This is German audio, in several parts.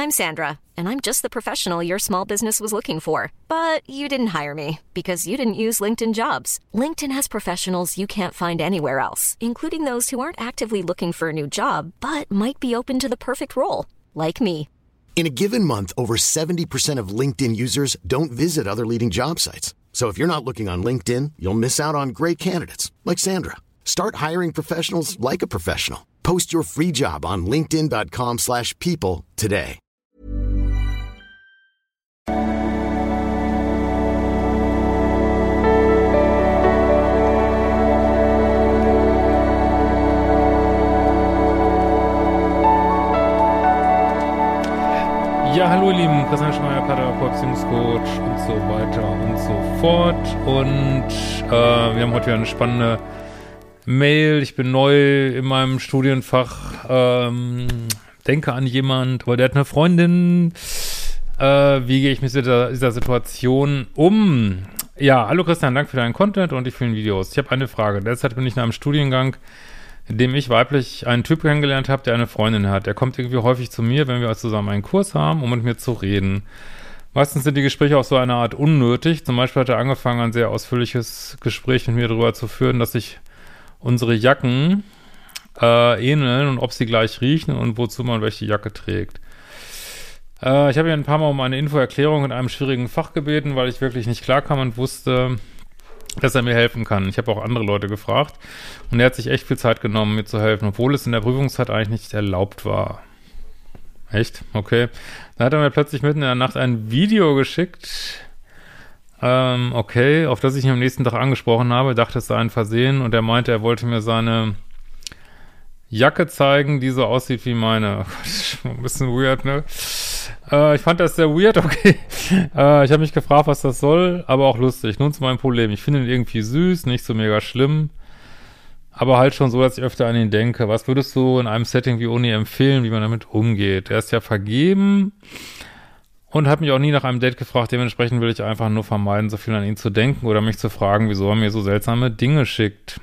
I'm Sandra, and I'm just the professional your small business was looking for. But you didn't hire me because you didn't use LinkedIn Jobs. LinkedIn has professionals you can't find anywhere else, including those who aren't actively looking for a new job, but might be open to the perfect role, like me. In a given month, over 70% of LinkedIn users don't visit other leading job sites. So if you're not looking on LinkedIn, you'll miss out on great candidates like Sandra. Start hiring professionals like a professional. Post your free job on linkedin.com/people today. Ja, hallo ihr Lieben, Christian Schmeier, Paartherapeut, Beziehungscoach und so weiter und so fort. Und wir haben heute wieder eine spannende Mail. Ich bin neu in meinem Studienfach, denke an jemand, aber der hat eine Freundin. Wie gehe ich mit dieser Situation um? Ja, hallo Christian, danke für deinen Content und die vielen Videos. Ich habe eine Frage. Derzeit bin ich in einem Studiengang, in dem ich weiblich einen Typ kennengelernt habe, der eine Freundin hat. Der kommt irgendwie häufig zu mir, wenn wir zusammen einen Kurs haben, um mit mir zu reden. Meistens sind die Gespräche auch so eine Art unnötig. Zum Beispiel hat er angefangen, ein sehr ausführliches Gespräch mit mir darüber zu führen, dass sich unsere Jacken ähneln und ob sie gleich riechen und wozu man welche Jacke trägt. Ich habe ihn ein paar Mal um eine Infoerklärung in einem schwierigen Fach gebeten, weil ich wirklich nicht klarkam und wusste, dass er mir helfen kann. Ich habe auch andere Leute gefragt und er hat sich echt viel Zeit genommen, mir zu helfen, obwohl es in der Prüfungszeit eigentlich nicht erlaubt war. Echt? Okay. Dann hat er mir plötzlich mitten in der Nacht ein Video geschickt, okay, auf das ich ihn am nächsten Tag angesprochen habe, dachte, es sei ein Versehen und er meinte, er wollte mir seine Jacke zeigen, die so aussieht wie meine. Oh Gott, das ist schon ein bisschen weird, ne? Ich fand das sehr weird, okay. Ich habe mich gefragt, was das soll, aber auch lustig. Nun zu meinem Problem. Ich finde ihn irgendwie süß, nicht so mega schlimm, aber halt schon so, dass ich öfter an ihn denke. Was würdest du in einem Setting wie Uni empfehlen, wie man damit umgeht? Er ist ja vergeben und hat mich auch nie nach einem Date gefragt. Dementsprechend will ich einfach nur vermeiden, so viel an ihn zu denken oder mich zu fragen, wieso er mir so seltsame Dinge schickt.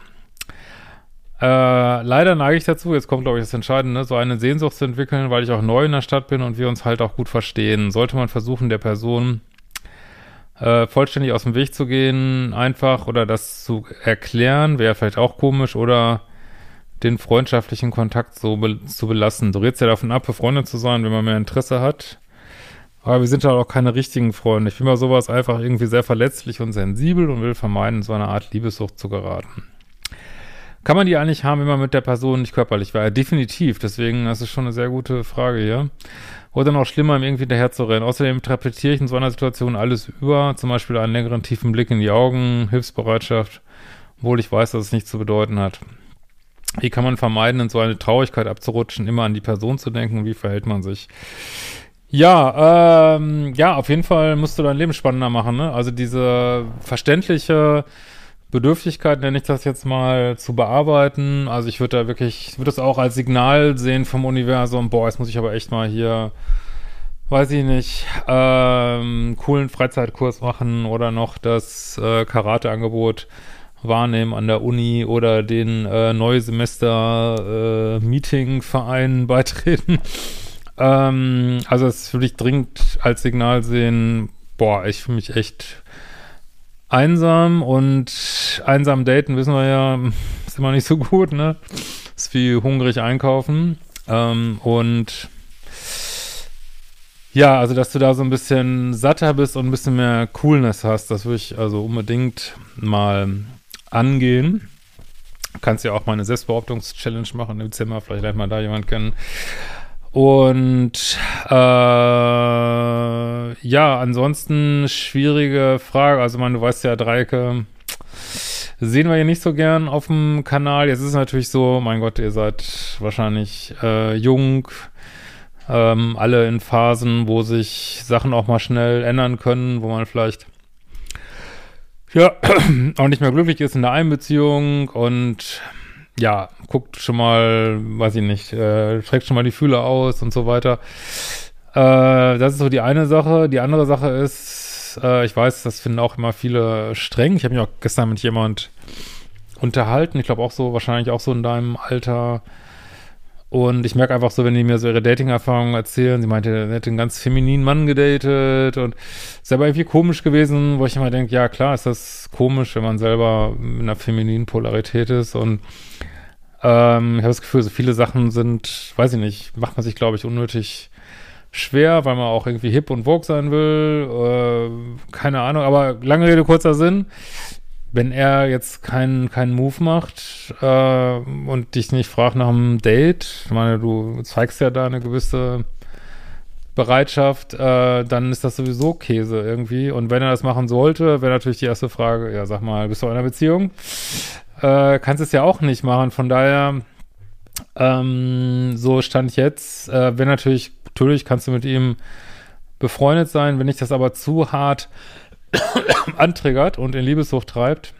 Leider neige ich dazu, jetzt kommt, glaube ich, das Entscheidende, so eine Sehnsucht zu entwickeln, weil ich auch neu in der Stadt bin und wir uns halt auch gut verstehen. Sollte man versuchen, der Person vollständig aus dem Weg zu gehen, einfach, oder das zu erklären, wäre vielleicht auch komisch, oder den freundschaftlichen Kontakt so zu belassen. Du redest ja davon ab, befreundet zu sein, wenn man mehr Interesse hat. Aber wir sind halt auch keine richtigen Freunde. Ich bin bei sowas einfach irgendwie sehr verletzlich und sensibel und will vermeiden, in so eine Art Liebessucht zu geraten. Kann man die eigentlich haben, wenn man mit der Person nicht körperlich war? Ja, definitiv. Deswegen, das ist schon eine sehr gute Frage hier. Oder noch schlimmer, ihm irgendwie hinterher zu rennen. Außerdem interpretiere ich in so einer Situation alles über. Zum Beispiel einen längeren, tiefen Blick in die Augen, Hilfsbereitschaft, obwohl ich weiß, dass es nichts zu bedeuten hat. Wie kann man vermeiden, in so eine Traurigkeit abzurutschen, immer an die Person zu denken? Wie verhält man sich? Ja, auf jeden Fall musst du dein Leben spannender machen, ne? Also diese verständliche Bedürftigkeit, nenne ich das jetzt mal, zu bearbeiten. Also ich würde das auch als Signal sehen vom Universum, boah, jetzt muss ich aber echt mal hier, weiß ich nicht, coolen Freizeitkurs machen oder noch das Karate-Angebot wahrnehmen an der Uni oder den Neusemester Meeting-Verein beitreten. Also das würde ich dringend als Signal sehen, boah, ich fühle mich echt einsam, und einsam daten, wissen wir ja, ist immer nicht so gut, ne? Ist wie hungrig einkaufen. Und ja, also dass du da so ein bisschen satter bist und ein bisschen mehr Coolness hast, das würde ich also unbedingt mal angehen. Du kannst ja auch mal eine Selbstbehauptungs-Challenge machen im Zimmer, vielleicht lernt man da jemanden kennen. Und ja, ansonsten schwierige Frage. Also du weißt ja, Dreiecke sehen wir hier nicht so gern auf dem Kanal. Jetzt ist es natürlich so, mein Gott, ihr seid wahrscheinlich jung, alle in Phasen, wo sich Sachen auch mal schnell ändern können, wo man vielleicht ja auch nicht mehr glücklich ist in der einen Beziehung und ja, guckt schon mal, weiß ich nicht, streckt schon mal die Fühler aus und so weiter. Das ist so die eine Sache. Die andere Sache ist, ich weiß, das finden auch immer viele streng. Ich habe mich auch gestern mit jemand unterhalten, ich glaube auch so, wahrscheinlich auch so in deinem Alter. Und ich merke einfach so, wenn die mir so ihre Dating-Erfahrungen erzählen, sie meinte, er hätte einen ganz femininen Mann gedatet und ist aber irgendwie komisch gewesen, wo ich immer denke, ja klar ist das komisch, wenn man selber in einer femininen Polarität ist und ich habe das Gefühl, so viele Sachen sind, weiß ich nicht, macht man sich, glaube ich, unnötig schwer, weil man auch irgendwie hip und vogue sein will, keine Ahnung, aber lange Rede, kurzer Sinn. Wenn er jetzt keinen Move macht und dich nicht fragt nach einem Date, ich meine, du zeigst ja da eine gewisse Bereitschaft, dann ist das sowieso Käse irgendwie. Und wenn er das machen sollte, wäre natürlich die erste Frage, ja, sag mal, bist du in einer Beziehung? Kannst es ja auch nicht machen. Von daher, so stand ich jetzt. Wenn natürlich kannst du mit ihm befreundet sein, wenn dich das aber zu hart antriggert und in Liebessucht treibt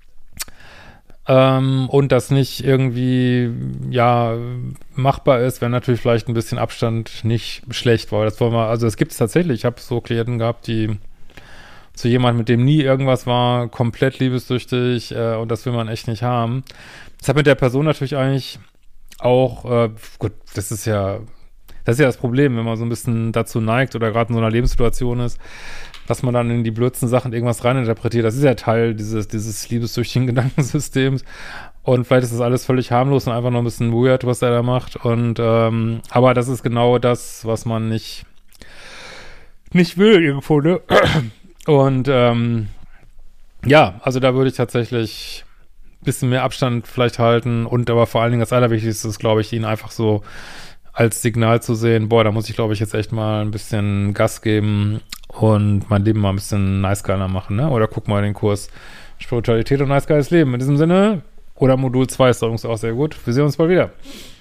und das nicht irgendwie, ja, machbar ist, wäre natürlich vielleicht ein bisschen Abstand nicht schlecht, weil das wollen wir, also es gibt es tatsächlich, ich habe so Klienten gehabt, die zu jemandem, mit dem nie irgendwas war, komplett liebessüchtig und das will man echt nicht haben. Das hat mit der Person natürlich eigentlich auch, gut, das ist ja das Problem, wenn man so ein bisschen dazu neigt oder gerade in so einer Lebenssituation ist, dass man dann in die blödsten Sachen irgendwas reininterpretiert. Das ist ja Teil dieses liebessüchtigen Gedankensystems. Und vielleicht ist das alles völlig harmlos und einfach noch ein bisschen weird, was er da macht. Und aber das ist genau das, was man nicht will irgendwo, ne? Und ja, also da würde ich tatsächlich ein bisschen mehr Abstand vielleicht halten. Und aber vor allen Dingen das Allerwichtigste ist, glaube ich, ihn einfach so als Signal zu sehen, boah, da muss ich, glaube ich, jetzt echt mal ein bisschen Gas geben und mein Leben mal ein bisschen nice geiler machen, ne? Oder guck mal den Kurs Spiritualität und nice geiles Leben. In diesem Sinne, oder Modul 2 ist übrigens auch sehr gut. Wir sehen uns bald wieder.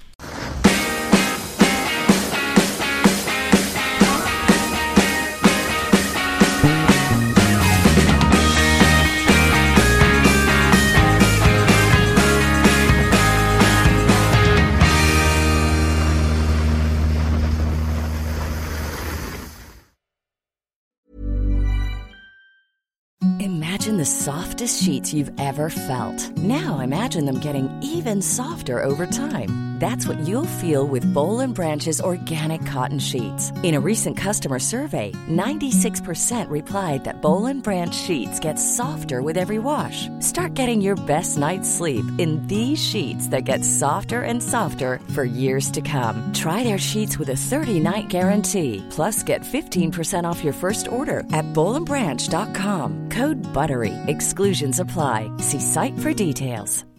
Imagine the softest sheets you've ever felt. Now imagine them getting even softer over time. That's what you'll feel with Boll & Branch's organic cotton sheets. In a recent customer survey, 96% replied that Boll & Branch sheets get softer with every wash. Start getting your best night's sleep in these sheets that get softer and softer for years to come. Try their sheets with a 30-night guarantee. Plus, get 15% off your first order at bollandbranch.com. Code BUTTERY. Exclusions apply. See site for details.